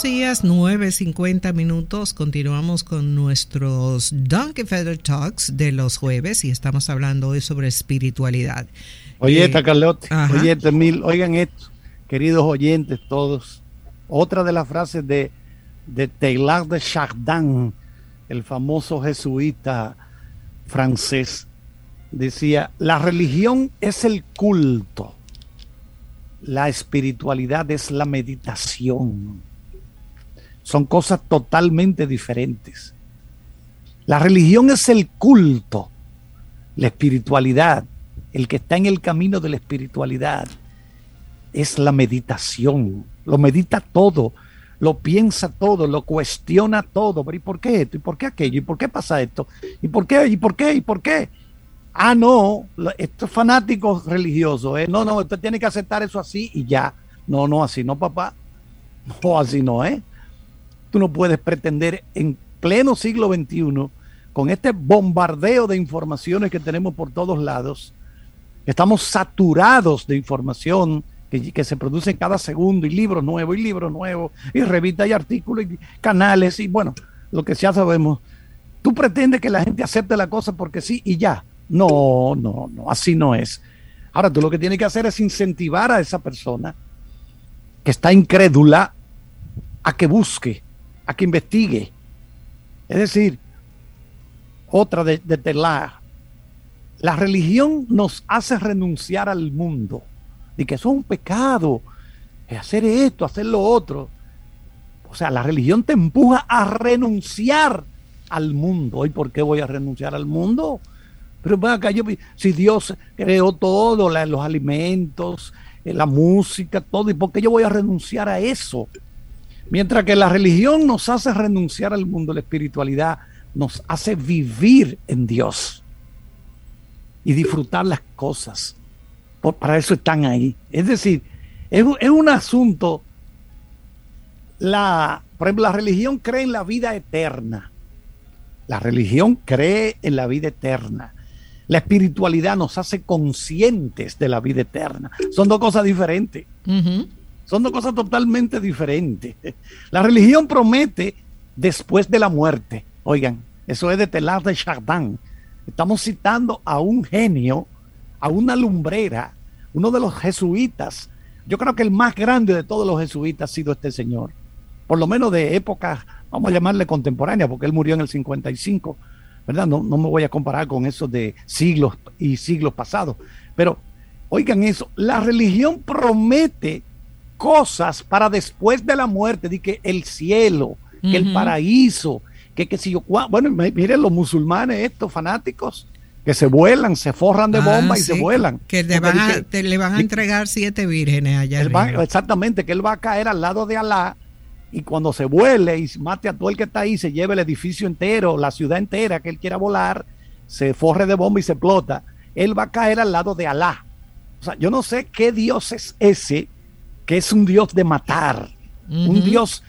Días, 9:50. Continuamos con nuestros Donkey Feather Talks de los jueves y estamos hablando hoy sobre espiritualidad. Oye, Carlote, oye, Emil, oigan esto, queridos oyentes todos. Otra de las frases de Teilhard de Chardin, el famoso jesuita francés, decía: la religión es el culto, la espiritualidad es la meditación. Son cosas totalmente diferentes. La religión es el culto, la espiritualidad, el que está en el camino de la espiritualidad, es la meditación. Lo medita todo, lo piensa todo, lo cuestiona todo. ¿Y por qué esto? ¿Y por qué aquello? ¿Y por qué pasa esto? ¿Y por qué? ¿Y por qué? ¿Y por qué? Ah, no, estos fanáticos religiosos, no, usted tiene que aceptar eso así y ya. No, así no, papá. No, así no, Tú no puedes pretender en pleno siglo XXI, con este bombardeo de informaciones que tenemos por todos lados, estamos saturados de información que se produce cada segundo, y libros nuevos, y revistas y artículos, y canales, y bueno, lo que ya sabemos. Tú pretendes que la gente acepte la cosa porque sí y ya. No, así no es. Ahora, tú lo que tienes que hacer es incentivar a esa persona que está incrédula a que busque, a que investigue. Es decir, otra de Teilhard: la religión nos hace renunciar al mundo, y que eso es un pecado, es hacer esto, hacer lo otro. O sea, la religión te empuja a renunciar al mundo. ¿Y por qué voy a renunciar al mundo? Pero si Dios creó todo, los alimentos, la música, todo, ¿y por qué yo voy a renunciar a eso? Mientras que la religión nos hace renunciar al mundo, la espiritualidad nos hace vivir en Dios y disfrutar las cosas. Para eso están ahí. Es decir, es un asunto. Por ejemplo, la religión cree en la vida eterna. La religión cree en la vida eterna. La espiritualidad nos hace conscientes de la vida eterna. Son dos cosas diferentes. Uh-huh. Son dos cosas totalmente diferentes. La religión promete después de la muerte. Oigan, eso es de Teilhard de Chardin. Estamos citando a un genio, a una lumbrera, uno de los jesuitas. Yo creo que el más grande de todos los jesuitas ha sido este señor. Por lo menos de época, vamos a llamarle contemporánea, porque él murió en el 55, ¿verdad? No me voy a comparar con esos de siglos y siglos pasados. Pero, oigan eso, la religión promete cosas para después de la muerte, de que el cielo, que el paraíso, que si yo, bueno, miren los musulmanes, estos fanáticos, que se vuelan, se forran de bomba y se vuelan. Que le van a entregar 7 vírgenes allá arriba. Exactamente, que él va a caer al lado de Alá, y cuando se vuele y mate a todo el que está ahí, se lleve el edificio entero, la ciudad entera que él quiera volar, se forre de bomba y se explota, él va a caer al lado de Alá. O sea, yo no sé qué Dios es ese, que es un Dios de matar, un Dios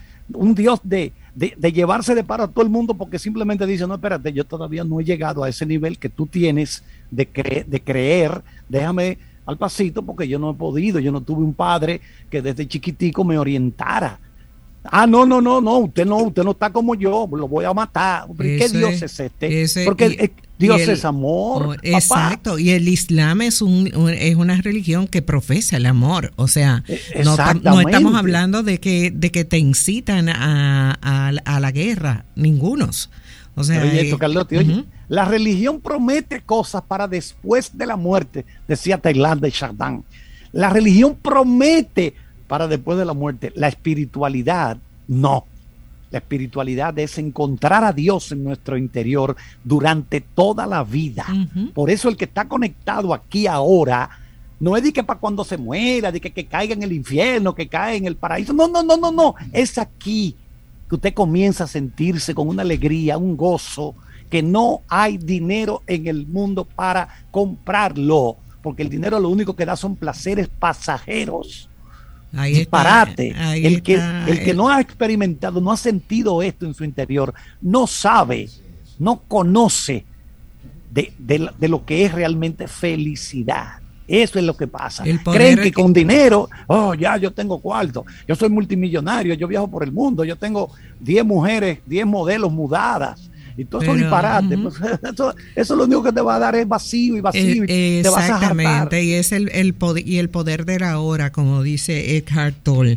de llevarse de paro a todo el mundo, porque simplemente dice: no, espérate, yo todavía no he llegado a ese nivel que tú tienes de creer, déjame al pasito, porque yo no he podido, yo no tuve un padre que desde chiquitico me orientara. No, usted no está como yo, lo voy a matar. ¿Qué Dios es este? Porque Dios es amor. Exacto, papá. Y el Islam es una religión que profesa el amor. O sea, no estamos hablando de que te incitan a la guerra, ningunos. O sea, oye, Carlote, oye, la religión promete cosas para después de la muerte, decía Teilhard de Chardin. La religión promete para después de la muerte. La espiritualidad, no. La espiritualidad es encontrar a Dios en nuestro interior durante toda la vida. Por eso el que está conectado aquí ahora, no es de que para cuando se muera, de que caiga en el infierno, que caiga en el paraíso. No. Es aquí que usted comienza a sentirse con una alegría, un gozo, que no hay dinero en el mundo para comprarlo, porque el dinero lo único que da son placeres pasajeros. Ahí disparate. El que no ha experimentado, no ha sentido esto en su interior, no sabe, no conoce de lo que es realmente felicidad. Eso es lo que pasa. Creen que con dinero, ya yo tengo cuarto, yo soy multimillonario, yo viajo por el mundo, yo tengo 10 mujeres, 10 modelos mudadas. Y todo eso disparate. Pues, eso lo único que te va a dar es vacío y te vas a hartar. Exactamente, y es el poder de la hora, como dice Eckhart Tolle.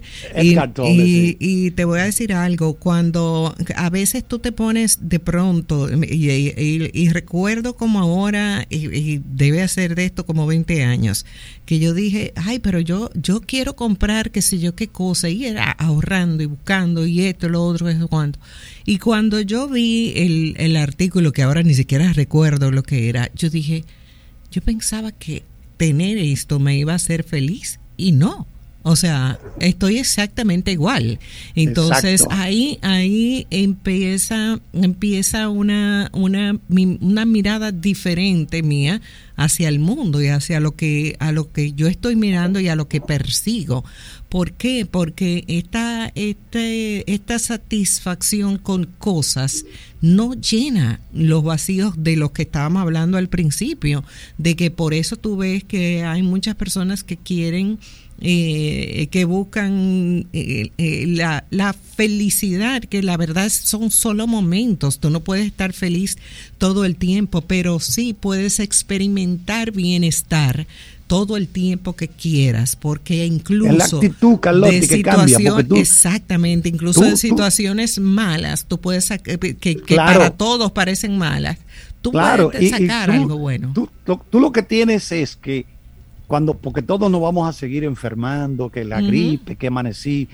Y te voy a decir algo, cuando a veces tú te pones de pronto, y recuerdo como ahora, y debe hacer de esto como 20 años, que yo dije, pero yo quiero comprar qué sé yo qué cosa, y era ahorrando y buscando, y esto, lo otro, eso, cuánto. Y cuando yo vi el artículo, que ahora ni siquiera recuerdo lo que era, yo dije, yo pensaba que tener esto me iba a hacer feliz, y no. O sea, estoy exactamente igual. Entonces, ahí empieza una mirada diferente mía hacia el mundo y hacia a lo que yo estoy mirando y a lo que persigo. ¿Por qué? Porque esta satisfacción con cosas no llena los vacíos de los que estábamos hablando al principio, de que por eso tú ves que hay muchas personas que quieren que buscan la felicidad, que la verdad son solo momentos. Tú no puedes estar feliz todo el tiempo, pero sí puedes experimentar bienestar todo el tiempo que quieras, porque incluso es la actitud, Carlotti, que cambia, exactamente, incluso de situaciones malas, tú puedes que claro, para todos parecen malas, tú puedes sacar algo bueno. Tú lo que tienes es que porque todos nos vamos a seguir enfermando, que la gripe, que amanecí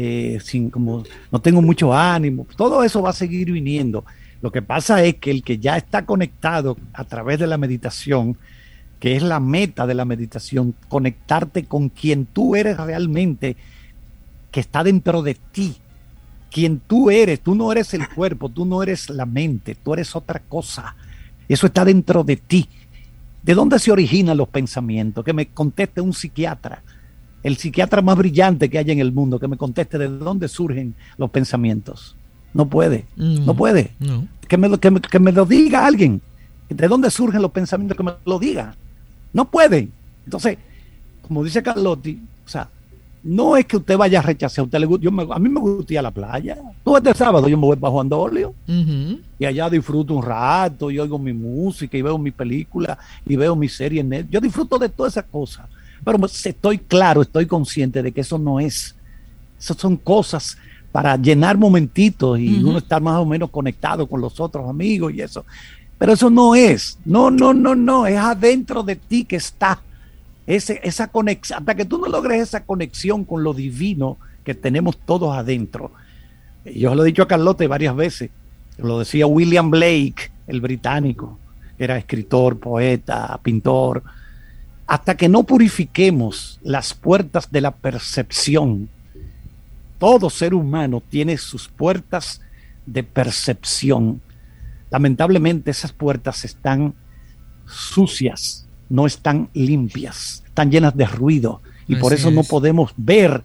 no tengo mucho ánimo, todo eso va a seguir viniendo. Lo que pasa es que el que ya está conectado a través de la meditación, que es la meta de la meditación, conectarte con quien tú eres realmente, que está dentro de ti, quien tú eres. Tú no eres el cuerpo, tú no eres la mente, tú eres otra cosa, eso está dentro de ti. ¿De dónde se originan los pensamientos? Que me conteste un psiquiatra, el psiquiatra más brillante que hay en el mundo, que me conteste de dónde surgen los pensamientos. No puede. No. Que me lo diga alguien. ¿De dónde surgen los pensamientos? Que me lo diga. No puede. Entonces, como dice Carlotti, o sea, no es que usted vaya a rechazar. A mí me gusta ir a la playa. Todo este sábado yo me voy para Juan Dolio y allá disfruto un rato y oigo mi música y veo mi película y veo mi serie en Netflix. Yo disfruto de todas esas cosas. Pero estoy consciente de que eso no es. Esas son cosas para llenar momentitos y uno estar más o menos conectado con los otros amigos y eso. Pero eso no es. No. Es adentro de ti que está. Esa conexión, hasta que tú no logres esa conexión con lo divino que tenemos todos adentro. Yo lo he dicho a Carlotte varias veces, lo decía William Blake, el británico, que era escritor, poeta, pintor. Hasta que no purifiquemos las puertas de la percepción, todo ser humano tiene sus puertas de percepción. Lamentablemente esas puertas están sucias, no están limpias, están llenas de ruido y por eso no podemos ver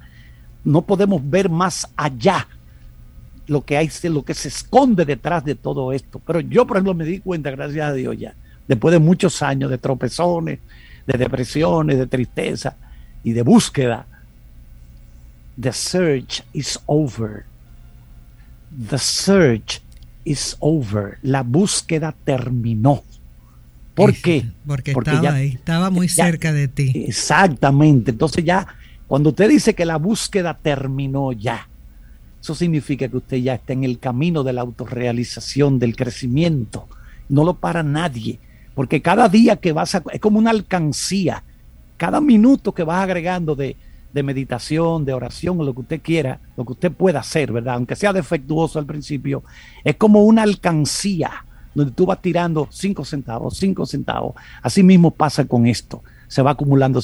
más allá lo que hay, lo que se esconde detrás de todo esto. Pero yo, por ejemplo, me di cuenta, gracias a Dios ya, después de muchos años de tropezones, de depresiones, de tristeza y de búsqueda, the search is over. The search is over. La búsqueda terminó. ¿Por qué? Porque estaba ahí, estaba muy cerca de ti. Exactamente. Entonces ya, cuando usted dice que la búsqueda terminó ya, eso significa que usted ya está en el camino de la autorrealización, del crecimiento. No lo para nadie, porque cada día que es como una alcancía. Cada minuto que vas agregando de meditación, de oración, o lo que usted quiera, lo que usted pueda hacer, ¿verdad? Aunque sea defectuoso al principio, es como una alcancía donde tú vas tirando 5 centavos. Así mismo pasa con esto. Se va acumulando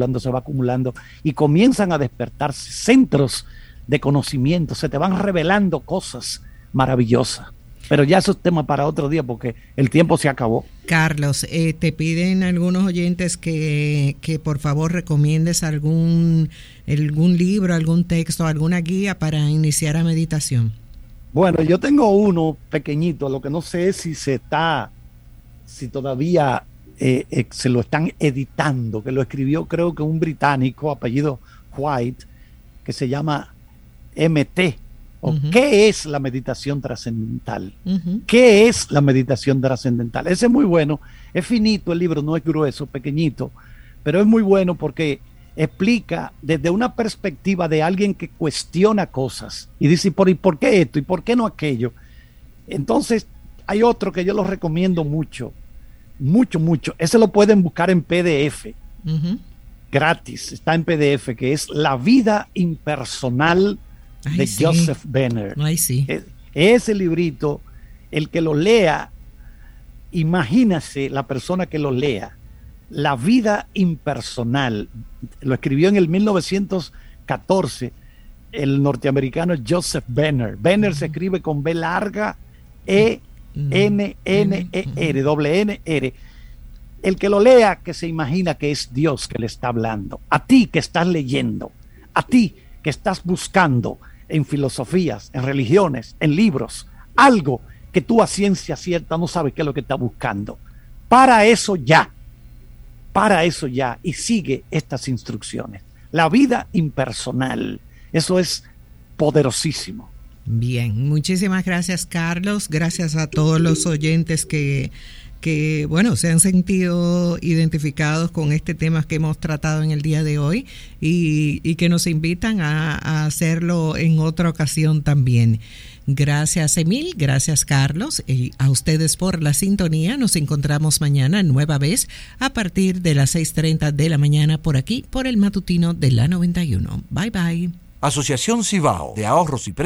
y comienzan a despertarse centros de conocimiento, se te van revelando cosas maravillosas. Pero ya eso es tema para otro día porque el tiempo se acabó. Carlos, te piden algunos oyentes que por favor recomiendes algún libro, algún texto, alguna guía para iniciar a meditación. Bueno, yo tengo uno pequeñito, lo que no sé es si todavía se lo están editando, que lo escribió creo que un británico, apellido White, que se llama MT. ¿Qué es la meditación trascendental? ¿Qué es la meditación trascendental? Ese es muy bueno, es finito el libro, no es grueso, pequeñito, pero es muy bueno porque explica desde una perspectiva de alguien que cuestiona cosas y dice, ¿y por qué esto? ¿Y por qué no aquello? Entonces, hay otro que yo lo recomiendo mucho, mucho. Ese lo pueden buscar en PDF, gratis, está en PDF, que es La vida impersonal de Joseph Benner. Ese librito, el que lo lea, imagínase la persona que lo lea. La vida impersonal, lo escribió en el 1914 el norteamericano Joseph Benner. Benner se escribe con B larga, E-N-N-E-R, doble N-R. El que lo lea, que se imagina que es Dios que le está hablando. A ti que estás leyendo, a ti que estás buscando en filosofías, en religiones, en libros, algo que tú a ciencia cierta no sabes qué es lo que estás buscando. Para eso ya y sigue estas instrucciones. La vida impersonal, eso es poderosísimo. Bien, muchísimas gracias, Carlos. Gracias a todos los oyentes que bueno, se han sentido identificados con este tema que hemos tratado en el día de hoy y que nos invitan a hacerlo en otra ocasión también. Gracias, Emil. Gracias, Carlos. Y a ustedes por la sintonía. Nos encontramos mañana nueva vez a partir de las 6:30 de la mañana por aquí, por el matutino de la 91. Bye, bye. Asociación Cibao de Ahorros y